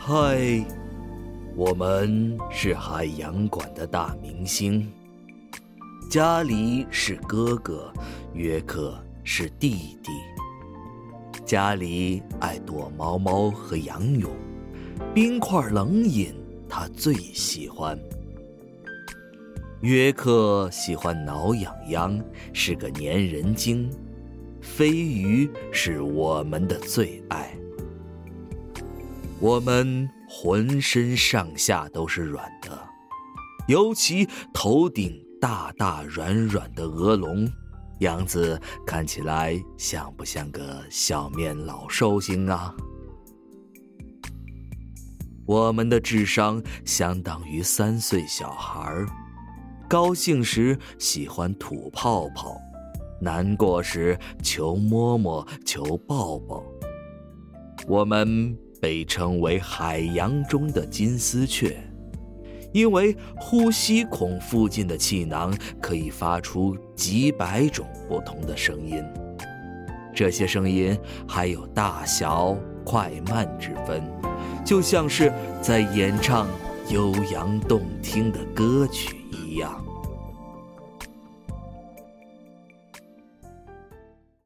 嗨，我们是海洋馆的大明星。家里是哥哥，约克是弟弟。家里爱躲猫猫和仰泳，冰块冷饮他最喜欢。约克喜欢挠痒痒，是个粘人精。飞鱼是我们的最爱。我们浑身上下都是软的，尤其头顶大大软软的鹅笼，样子看起来像不像个小面老寿星啊？我们的智商相当于3岁小孩，高兴时喜欢吐泡泡，难过时求摸摸求抱抱。我们被称为海洋中的金丝雀，因为呼吸孔附近的气囊可以发出几百种不同的声音，这些声音还有大小快慢之分，就像是在演唱悠扬动听的歌曲一样。